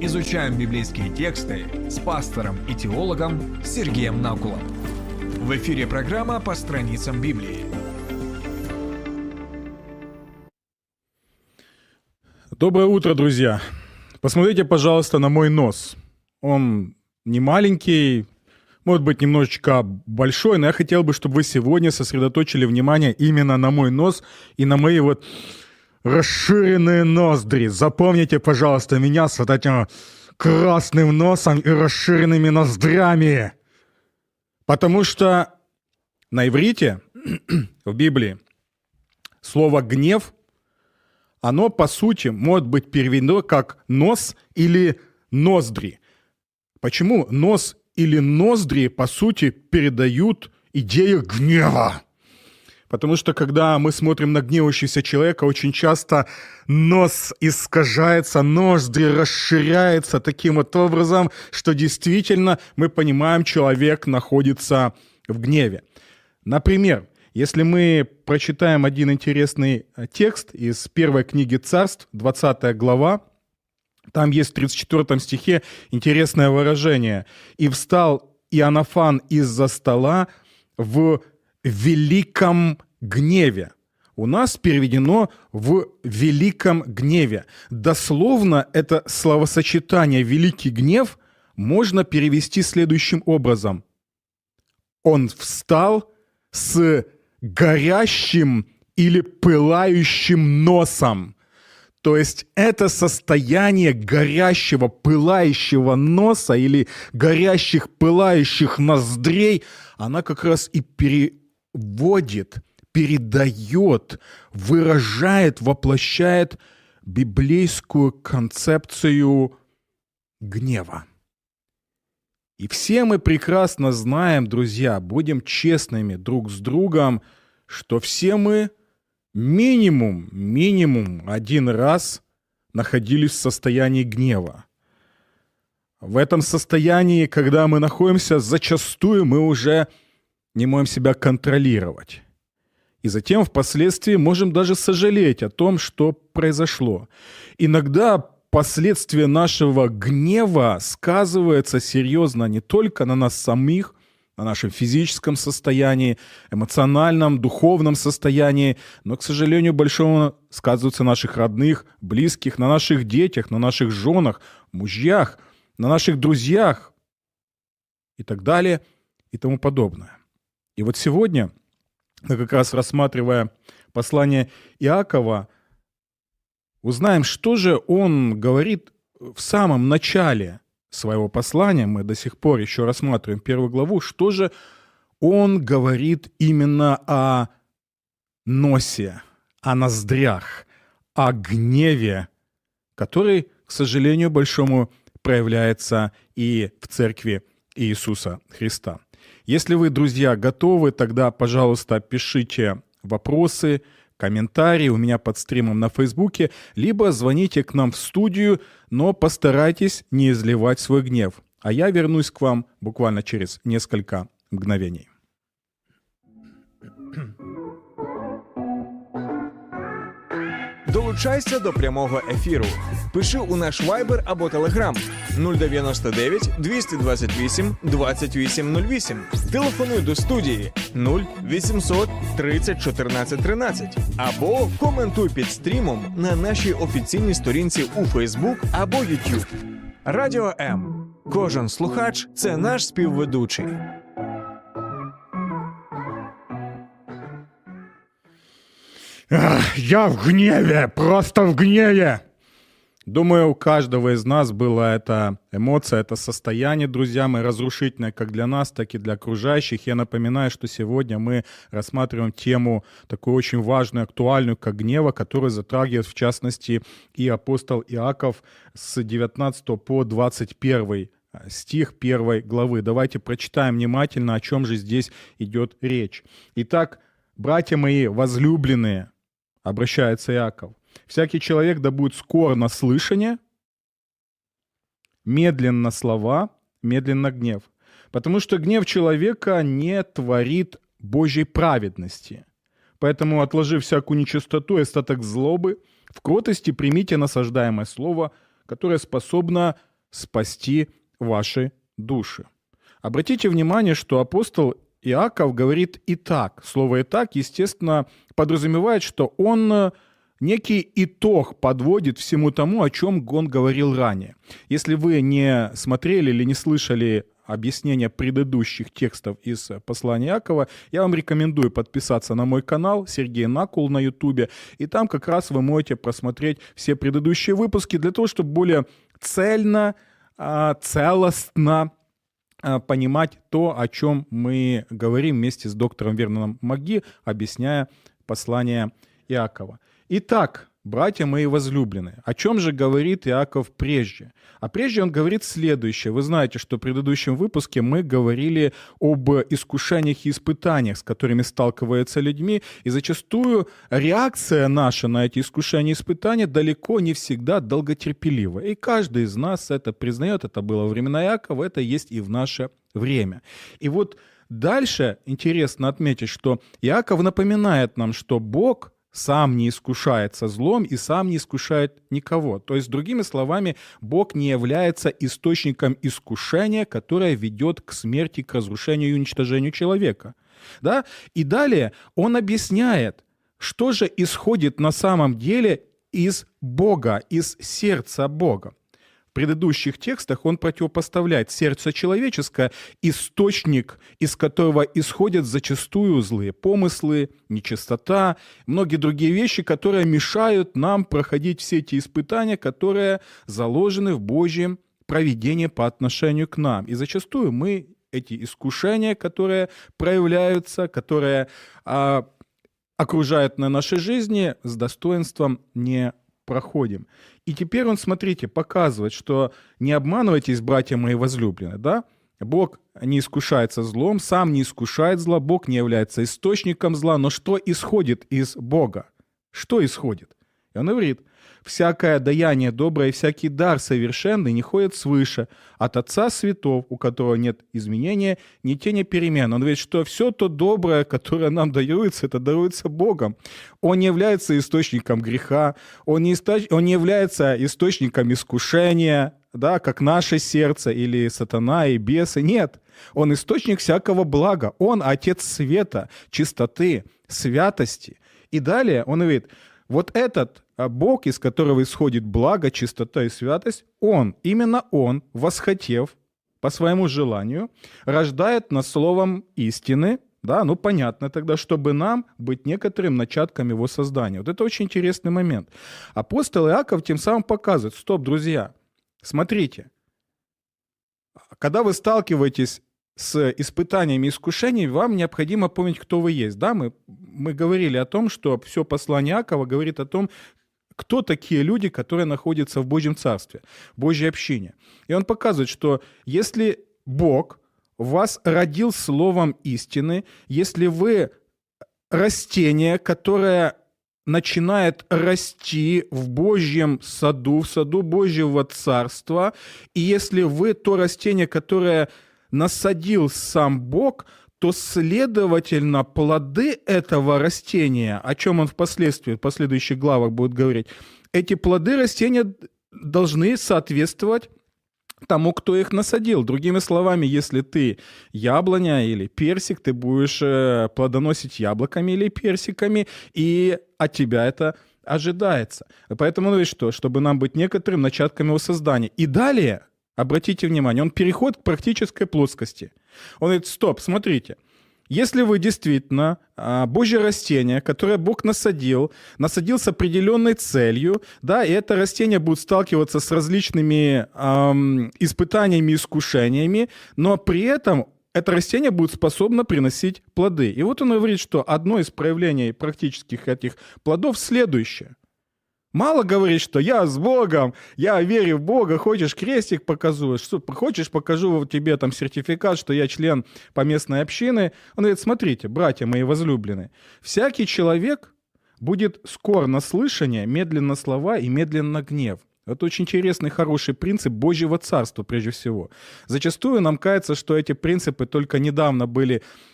Изучаем библейские тексты с пастором и теологом Сергеем Накулом. В эфире программа «По страницам Библии». Доброе утро, друзья! Посмотрите, пожалуйста, на мой нос. Он не маленький, может быть, немножечко большой, но я хотел бы, чтобы вы сегодня сосредоточили внимание именно на мой нос и на мои вот расширенные ноздри. Запомните, пожалуйста, меня с вот этим красным носом и расширенными ноздрями. Потому что на иврите, в Библии, слово «гнев», оно, по сути, может быть переведено как «нос» или «ноздри». Почему нос или ноздри, по сути, передают идею гнева? Потому что, когда мы смотрим на гневающегося человека, очень часто нос искажается, ноздри расширяются таким вот образом, что действительно мы понимаем, человек находится в гневе. Например, если мы прочитаем один интересный текст из первой книги Царств, 20 глава, там есть в 34 стихе интересное выражение. «И встал Иоаннафан из-за стола в великом гневе». У нас переведено «в великом гневе». Дословно это словосочетание «великий гнев» можно перевести следующим образом. Он встал с горящим или пылающим носом. То есть это состояние горящего, пылающего носа или горящих, пылающих ноздрей, она как раз и переводит, передает, выражает, воплощает библейскую концепцию гнева. И все мы прекрасно знаем, друзья, будем честными друг с другом, что все мы минимум один раз находились в состоянии гнева. В этом состоянии, когда мы находимся, зачастую мы уже не можем себя контролировать. И затем впоследствии можем даже сожалеть о том, что произошло. Иногда последствия нашего гнева сказываются серьезно не только на нас самих, на нашем физическом состоянии, эмоциональном, духовном состоянии, но, к сожалению, большому сказываются на наших родных, близких, на наших детях, на наших женах, мужьях, на наших друзьях и так далее и тому подобное. И вот сегодня, мы как раз рассматривая послание Иакова, узнаем, что же он говорит в самом начале своего послания. Мы до сих пор еще рассматриваем первую главу. Что же он говорит именно о носе, о ноздрях, о гневе, который, к сожалению, большому проявляется и в церкви Иисуса Христа. Если вы, друзья, готовы, тогда, пожалуйста, пишите вопросы, комментарии у меня под стримом на Фейсбуке, либо звоните к нам в студию, но постарайтесь не изливать свой гнев. А я вернусь к вам буквально через несколько мгновений. Долучайся до прямого ефіру. Пиши у наш Viber або Telegram 099 228 2808. Телефонуй до студії 0800 30 14 13. Або коментуй під стрімом на нашій офіційній сторінці у Facebook або YouTube. Радіо М. Кожен слухач – це наш співведучий. Я в гневе, просто в гневе. Думаю, у каждого из нас была эта эмоция, это состояние, друзья мои, разрушительное как для нас, так и для окружающих. Я напоминаю, что сегодня мы рассматриваем тему такую очень важную, актуальную, как гнева, которую затрагивает, в частности, и апостол Иаков с 19 по 21 стих 1 главы. Давайте прочитаем внимательно, о чем же здесь идет речь. Итак, братья мои возлюбленные, обращается Иаков, всякий человек да будет скор на слышание, медленно слова, медленно гнев. Потому что гнев человека не творит Божьей праведности. Поэтому, отложив всякую нечистоту и остаток злобы, в кротости примите насаждаемое слово, которое способно спасти ваши души. Обратите внимание, что апостол Иаков говорит «и так». Слово «и так», естественно, подразумевает, что он некий итог подводит всему тому, о чем он говорил ранее. Если вы не смотрели или не слышали объяснения предыдущих текстов из послания Иакова, я вам рекомендую подписаться на мой канал Сергей Накул на Ютубе, и там как раз вы можете просмотреть все предыдущие выпуски для того, чтобы более цельно, целостно понимать то, о чем мы говорим вместе с доктором Верноном Маги, объясняя послание Иакова. Итак, братья мои возлюбленные, о чем же говорит Иаков прежде? А прежде он говорит следующее. Вы знаете, что в предыдущем выпуске мы говорили об искушениях и испытаниях, с которыми сталкиваются людьми, и зачастую реакция наша на эти искушения и испытания далеко не всегда долготерпелива. И каждый из нас это признает, это было во времена Иакова, это есть и в наше время. И вот дальше интересно отметить, что Иаков напоминает нам, что Бог сам не искушается злом и сам не искушает никого. То есть, другими словами, Бог не является источником искушения, которое ведет к смерти, к разрушению и уничтожению человека. Да? И далее он объясняет, что же исходит на самом деле из Бога, из сердца Бога. В предыдущих текстах он противопоставляет сердце человеческое, источник, из которого исходят зачастую злые помыслы, нечистота, многие другие вещи, которые мешают нам проходить все эти испытания, которые заложены в Божьем провидении по отношению к нам. И зачастую мы эти искушения, которые проявляются, которые окружают на нашей жизни, с достоинством не проходим. И теперь он, смотрите, показывает, что не обманывайтесь, братья мои возлюбленные, да? Бог не искушается злом, сам не искушает зла, Бог не является источником зла, но что исходит из Бога? Что исходит? И он говорит, всякое даяние доброе и всякий дар совершенный не ходит свыше, от Отца Светов, у которого нет изменения, ни тени перемен. Он говорит, что все то доброе, которое нам дается, это даруется Богом. Он не является источником греха, он не является источником искушения, да, как наше сердце или сатана и бесы. Нет, он источник всякого блага. Он Отец света, чистоты, святости. И далее он говорит, вот этот Бог, из которого исходит благо, чистота и святость, Он, именно Он, восхотев по своему желанию, рождает нас словом истины, да, ну понятно тогда, чтобы нам быть некоторым начатком Его создания. Вот это очень интересный момент. Апостол Иаков тем самым показывает, стоп, друзья, смотрите, когда вы сталкиваетесь с испытаниями и искушениями, вам необходимо помнить, кто вы есть. Да, мы говорили о том, что все послание Иакова говорит о том, кто такие люди, которые находятся в Божьем Царстве, в Божьей общине. И он показывает, что если Бог вас родил словом истины, если вы растение, которое начинает расти в Божьем саду, в саду Божьего Царства, и если вы то растение, которое насадил сам Бог, то, следовательно, плоды этого растения, о чем он впоследствии, в последующих главах будет говорить, эти плоды растения должны соответствовать тому, кто их насадил. Другими словами, если ты яблоня или персик, ты будешь плодоносить яблоками или персиками, и от тебя это ожидается. Поэтому он говорит, что, чтобы нам быть некоторым начатками его создания. И далее, обратите внимание, он переходит к практической плоскости. Он говорит, стоп, смотрите, если вы действительно Божье растение, которое Бог насадил с определенной целью, да, и это растение будет сталкиваться с различными испытаниями, искушениями, но при этом это растение будет способно приносить плоды. И вот он говорит, что одно из проявлений практических этих плодов следующее. Мало говорить, что я с Богом, я верю в Бога, хочешь крестик покажу, хочешь покажу тебе там сертификат, что я член поместной общины. Он говорит, смотрите, братья мои возлюбленные, всякий человек будет скор на слышание, медленно слова и медленно гнев. Это очень интересный, хороший принцип Божьего Царства, прежде всего. Зачастую нам кажется, что эти принципы только недавно были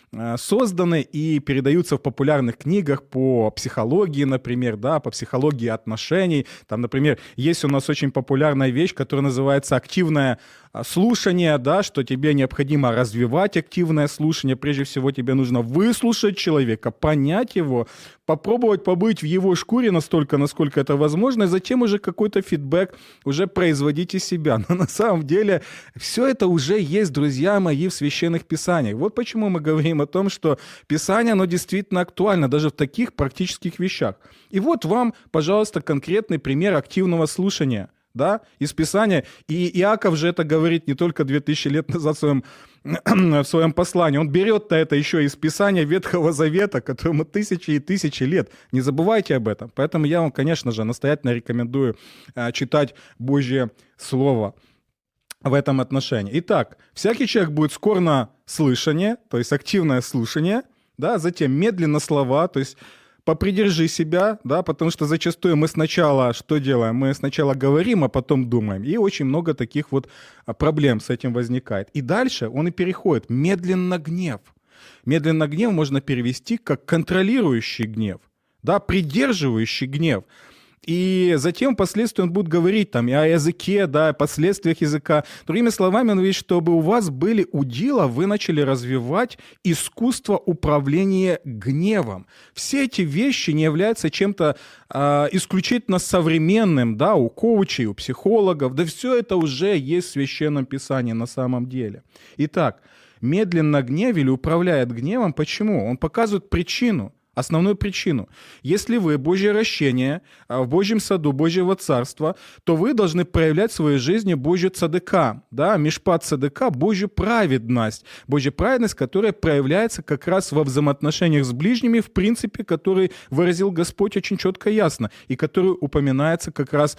созданы и передаются в популярных книгах по психологии, например, да, по психологии отношений. Там, например, есть у нас очень популярная вещь, которая называется активное слушание, да, что тебе необходимо развивать активное слушание. Прежде всего, тебе нужно выслушать человека, понять его, попробовать побыть в его шкуре настолько, насколько это возможно, и затем уже какой-то фидбэк уже производить из себя. Но на самом деле все это уже есть, друзья мои, в священных писаниях. Вот почему мы говорим о том, что Писание, оно действительно актуально даже в таких практических вещах. И вот вам, пожалуйста, конкретный пример активного слушания, да, из Писания. И Иаков же это говорит не только 2000 лет назад в своем послании. Он берет-то это еще из Писания Ветхого Завета, которому тысячи и тысячи лет. Не забывайте об этом. Поэтому я вам, конечно же, настоятельно рекомендую читать Божье Слово в этом отношении. Итак, всякий человек будет скор на слышание, то есть активное слушание, да, затем медленно слова, то есть попридержи себя, да, потому что зачастую мы сначала что делаем? Мы сначала говорим, а потом думаем. И очень много таких вот проблем с этим возникает. И дальше он и переходит. Медленно гнев. Медленно гнев можно перевести как контролирующий гнев, да, придерживающий гнев. И затем впоследствии он будет говорить там и о языке, да, о последствиях языка. Другими словами, он говорит, чтобы у вас были удила, вы начали развивать искусство управления гневом. Все эти вещи не являются чем-то исключительно современным, да, у коучей, у психологов. Да все это уже есть в Священном Писании на самом деле. Итак, медленно гнев или управляет гневом. Почему? Он показывает причину. Основную причину. Если вы Божье ращение в Божьем саду Божьего Царства, то вы должны проявлять в своей жизни Божью цадыка, да, мишпат цадыка, Божью праведность. Божья праведность, которая проявляется как раз во взаимоотношениях с ближними, в принципе, который выразил Господь очень четко и ясно, и который упоминается как раз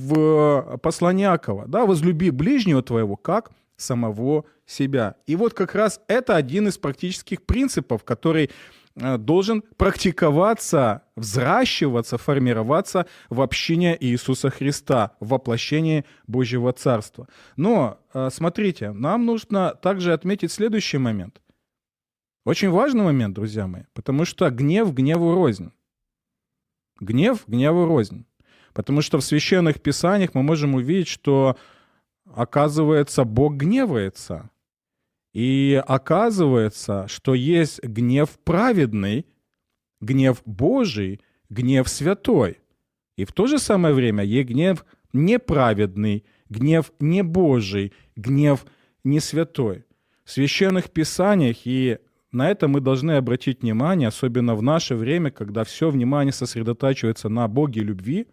в послании Иакова. Да, возлюби ближнего твоего как самого себя. И вот как раз это один из практических принципов, который должен практиковаться, взращиваться, формироваться в общине Иисуса Христа, в воплощении Божьего Царства. Но, смотрите, нам нужно также отметить следующий момент. Очень важный момент, друзья мои, потому что гнев гневу рознь. Гнев гневу рознь. Потому что в священных писаниях мы можем увидеть, что, оказывается, Бог гневается. И оказывается, что есть гнев праведный, гнев Божий, гнев святой. И в то же самое время есть гнев неправедный, гнев не Божий, гнев не святой. В священных писаниях, и на это мы должны обратить внимание, особенно в наше время, когда все внимание сосредотачивается на Боге любви,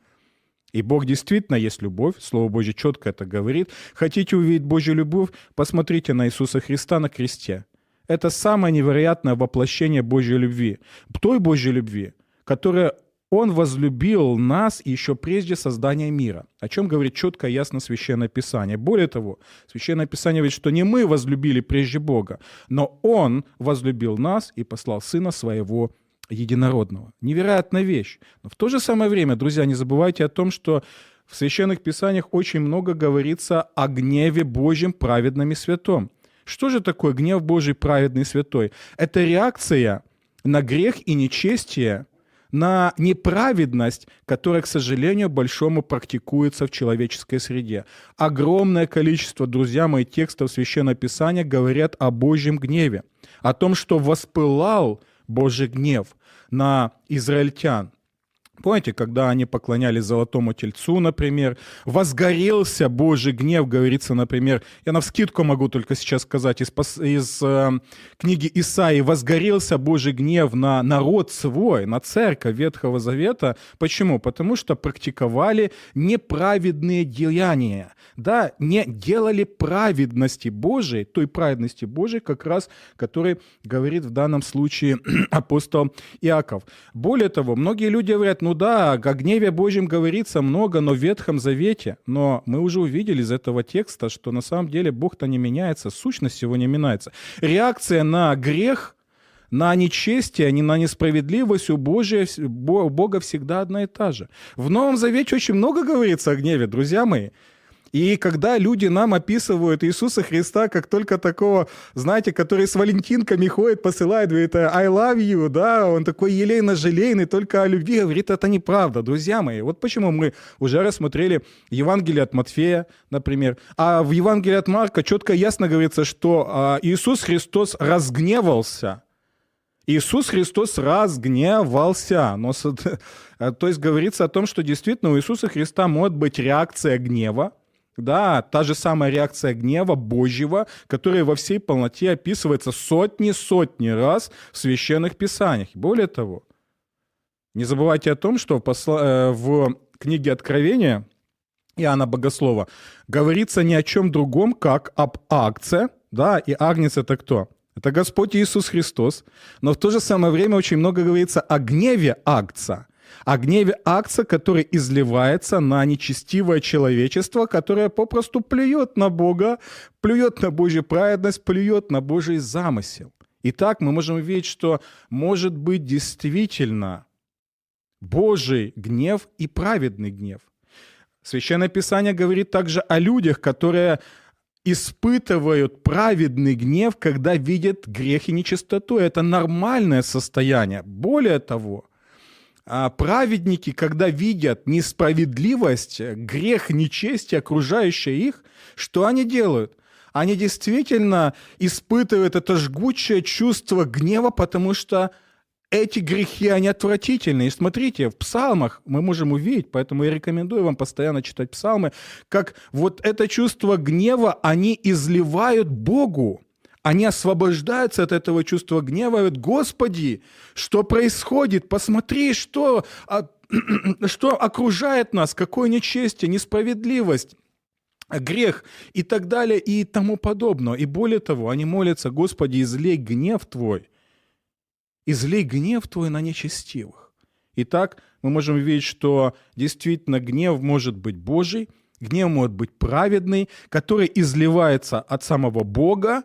и Бог действительно есть любовь, Слово Божье четко это говорит. Хотите увидеть Божью любовь? Посмотрите на Иисуса Христа на кресте. Это самое невероятное воплощение Божьей любви. Той Божьей любви, которая Он возлюбил нас еще прежде создания мира. О чем говорит четко и ясно Священное Писание. Более того, Священное Писание говорит, что не мы возлюбили прежде Бога, но Он возлюбил нас и послал Сына Своего единородного. Невероятная вещь. Но в то же самое время, друзья, не забывайте о том, что в Священных Писаниях очень много говорится о гневе Божьем праведном и святом. Что же такое гнев Божий праведный и святой? Это реакция на грех и нечестие, на неправедность, которая, к сожалению, большому практикуется в человеческой среде. Огромное количество, друзья мои, текстов Священного Писания говорят о Божьем гневе, о том, что воспылал Божий гнев на израильтян. Помните, когда они поклонялись золотому тельцу, например, возгорелся Божий гнев, говорится, например, я навскидку могу только сейчас сказать из книги Исаии, возгорелся Божий гнев на народ свой, на церковь Ветхого Завета. Почему? Потому что практиковали неправедные деяния, да, не делали праведности Божией, той праведности Божией, как раз, который говорит в данном случае апостол Иаков. Более того, многие люди говорят, ну да, о гневе Божьем говорится много, но в Ветхом Завете. Но мы уже увидели из этого текста, что на самом деле Бог-то не меняется, сущность его не меняется. Реакция на грех, на нечестие, на несправедливость у Бога всегда одна и та же. В Новом Завете очень много говорится о гневе, друзья мои. И когда люди нам описывают Иисуса Христа как только такого, знаете, который с валентинками ходит, посылает, говорит, I love you, да, он такой елейно-желейный, только о любви говорит, это неправда, друзья мои. Вот почему мы уже рассмотрели Евангелие от Матфея, например, а в Евангелии от Марка четко и ясно говорится, что Иисус Христос разгневался. Иисус Христос разгневался. То есть говорится о том, что действительно у Иисуса Христа может быть реакция гнева, да, та же самая реакция гнева Божьего, которая во всей полноте описывается сотни раз в Священных Писаниях. Более того, не забывайте о том, что в книге Откровения Иоанна Богослова говорится ни о чем другом, как об Агце, да, и Агнец — это кто? Это Господь Иисус Христос, но в то же самое время очень много говорится о гневе Агца, который изливается на нечестивое человечество, которое попросту плюет на Бога, плюет на Божью праведность, плюет на Божий замысел. Итак, мы можем увидеть, что может быть действительно Божий гнев и праведный гнев. Священное Писание говорит также о людях, которые испытывают праведный гнев, когда видят грех и нечистоту. Это нормальное состояние. Более того, праведники, когда видят несправедливость, грех, нечестие, окружающее их, что они делают? Они действительно испытывают это жгучее чувство гнева, потому что эти грехи, они отвратительны. И смотрите, в псалмах мы можем увидеть, поэтому я рекомендую вам постоянно читать псалмы, как вот это чувство гнева они изливают Богу. Они освобождаются от этого чувства гнева и говорят: Господи, что происходит? Посмотри, что окружает нас, какое нечестие, несправедливость, грех и так далее и тому подобное. И более того, они молятся: Господи, излей гнев Твой на нечестивых. Итак, мы можем видеть, что действительно гнев может быть Божий, гнев может быть праведный, который изливается от самого Бога,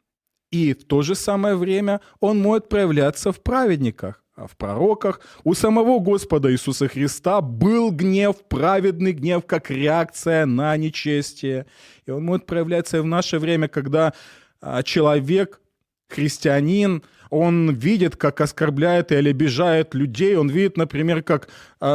и в то же самое время он может проявляться в праведниках, в пророках. У самого Господа Иисуса Христа был гнев, праведный гнев, как реакция на нечестие. И он может проявляться и в наше время, когда человек, христианин, он видит, как оскорбляет или обижает людей. Он видит, например, как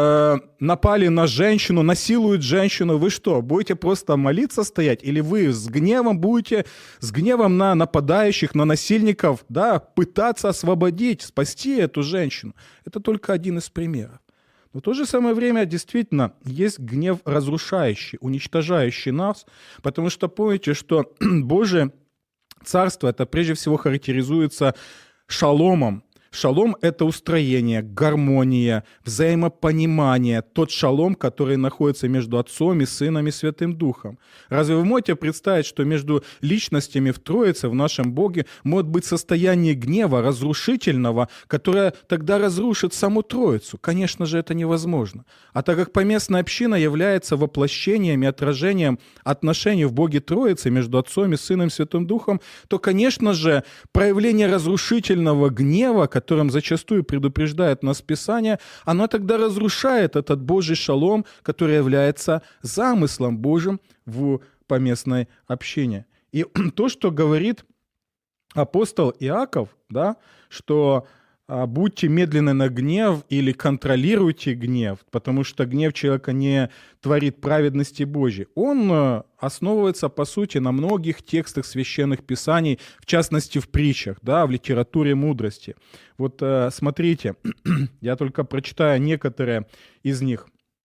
напали на женщину, насилуют женщину. Вы что, будете просто молиться стоять? Или вы с гневом будете, с гневом на нападающих, на насильников, да, пытаться освободить, спасти эту женщину? Это только один из примеров. Но в то же самое время действительно есть гнев разрушающий, уничтожающий нас, потому что помните, что Божие Царство, это прежде всего характеризуется шаломом. Шалом – это устроение, гармония, взаимопонимание, тот шалом, который находится между Отцом и Сыном и Святым Духом. Разве вы можете представить, что между личностями в Троице, в нашем Боге, может быть состояние гнева, разрушительного, которое тогда разрушит саму Троицу? Конечно же, это невозможно. А так как поместная община является воплощением и отражением отношений в Боге Троицы между Отцом и Сыном и Святым Духом, то, конечно же, проявление разрушительного гнева, которым зачастую предупреждает нас Писание, оно тогда разрушает этот Божий шалом, который является замыслом Божьим в поместной общине. И то, что говорит апостол Иаков, да, что будьте медленны на гнев или контролируйте гнев, потому что гнев человека не творит праведности Божьей. Он основывается, по сути, на многих текстах священных писаний, в частности, в притчах, да, в литературе мудрости. Вот смотрите, я только прочитаю некоторые из них.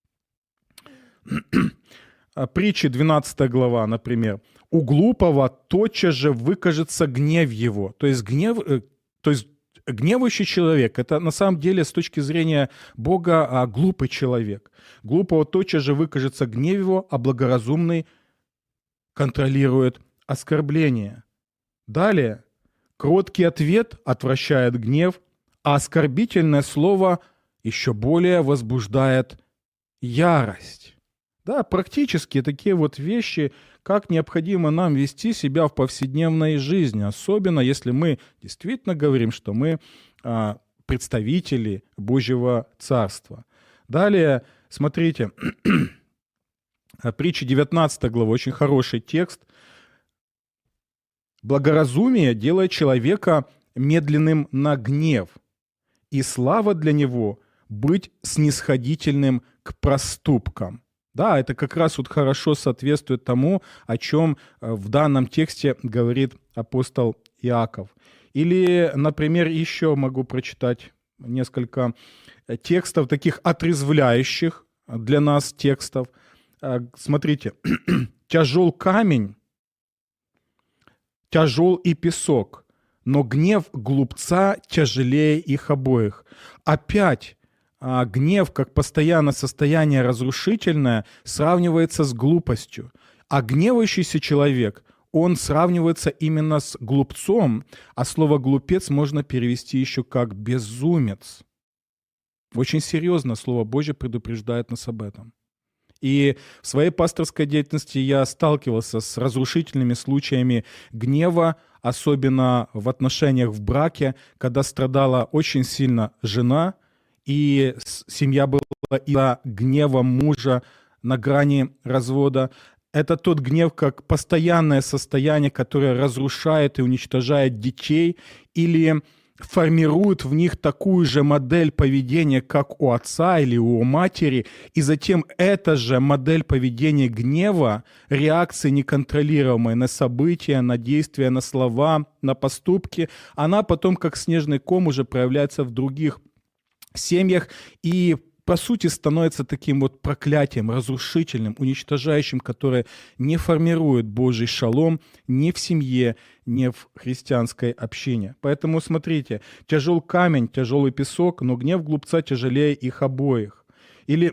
Притчи, 12 глава, например. «У глупого тотчас же выкажется гнев его». То есть гневающий человек – это на самом деле с точки зрения Бога глупый человек. Глупого тотчас же выкажется гнев его, а благоразумный контролирует оскорбление. Далее. Кроткий ответ отвращает гнев, а оскорбительное слово еще более возбуждает ярость. Да, практически такие вот вещи, как необходимо нам вести себя в повседневной жизни, особенно если мы действительно говорим, что мы представители Божьего Царства. Далее, смотрите, Притча 19 глава, очень хороший текст. «Благоразумие делает человека медленным на гнев, и слава для него быть снисходительным к проступкам». Да, это как раз вот хорошо соответствует тому, о чем в данном тексте говорит апостол Иаков. Или, например, еще могу прочитать несколько текстов, таких отрезвляющих для нас текстов. Смотрите, «Тяжел камень, тяжел и песок, но гнев глупца тяжелее их обоих». Опять гнев, как постоянное состояние разрушительное, сравнивается с глупостью. А гневающийся человек, он сравнивается именно с глупцом, а слово «глупец» можно перевести еще как «безумец». Очень серьезно Слово Божье предупреждает нас об этом. И в своей пасторской деятельности я сталкивался с разрушительными случаями гнева, особенно в отношениях в браке, когда страдала очень сильно жена, и семья была из-за гнева мужа на грани развода. Это тот гнев как постоянное состояние, которое разрушает и уничтожает детей или формирует в них такую же модель поведения, как у отца или у матери, и затем эта же модель поведения гнева, реакции неконтролируемой на события, на действия, на слова, на поступки, она потом как снежный ком уже проявляется в других семьях и по сути становится таким вот проклятием, разрушительным, уничтожающим, которое не формирует Божий шалом ни в семье, ни в христианской общине. Поэтому смотрите, тяжел камень, тяжелый песок, но гнев глупца тяжелее их обоих. Или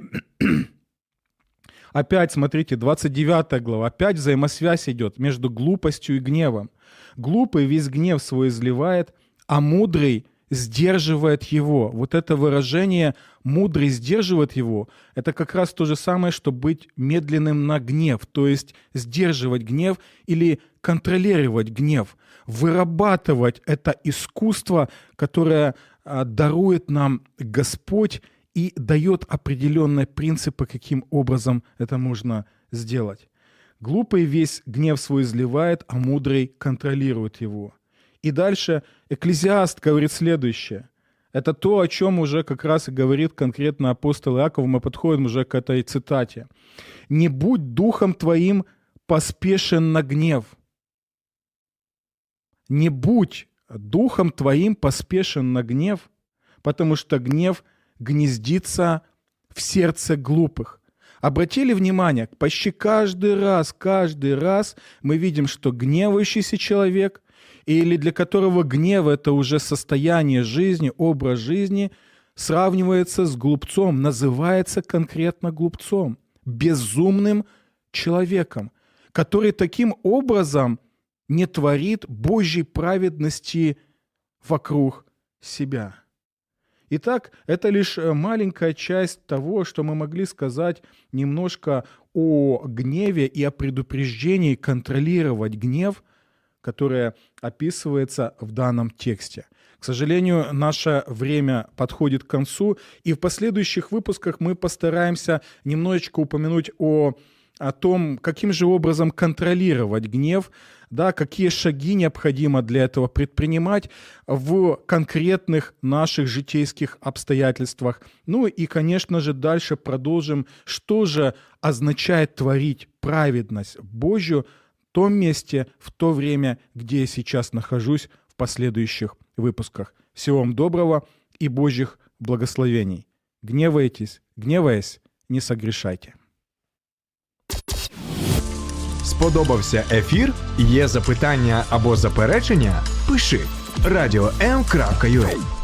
опять, смотрите, 29 глава, опять взаимосвязь идет между глупостью и гневом. Глупый весь гнев свой изливает, а мудрый сдерживает его. Вот это выражение «мудрый сдерживает его» — это как раз то же самое, что быть медленным на гнев, то есть сдерживать гнев или контролировать гнев, вырабатывать это искусство, которое дарует нам Господь и дает определенные принципы, каким образом это можно сделать. Глупый весь гнев свой изливает, а мудрый контролирует его. И дальше Экклезиаст говорит следующее. Это то, о чем уже как раз и говорит конкретно апостол Иаков. Мы подходим уже к этой цитате. «Не будь духом твоим поспешен на гнев». Не будь духом твоим поспешен на гнев, потому что гнев гнездится в сердце глупых. Обратили внимание, почти каждый раз мы видим, что гневающийся человек или для которого гнев — это уже состояние жизни, образ жизни, сравнивается с глупцом, называется конкретно глупцом, безумным человеком, который таким образом не творит Божьей праведности вокруг себя. Итак, это лишь маленькая часть того, что мы могли сказать немножко о гневе и о предупреждении контролировать гнев, которое описывается в данном тексте. К сожалению, наше время подходит к концу, и в последующих выпусках мы постараемся немножечко упомянуть о том, каким же образом контролировать гнев, да, какие шаги необходимо для этого предпринимать в конкретных наших житейских обстоятельствах. Ну и, конечно же, дальше продолжим, что же означает творить праведность Божью в том месте, в то время, где я сейчас нахожусь в последующих выпусках. Всего вам доброго и Божьих благословений. Гневаясь, не согрешайте. Сподобався ефір? Є запитання або заперечення? Пиши radio.m.ua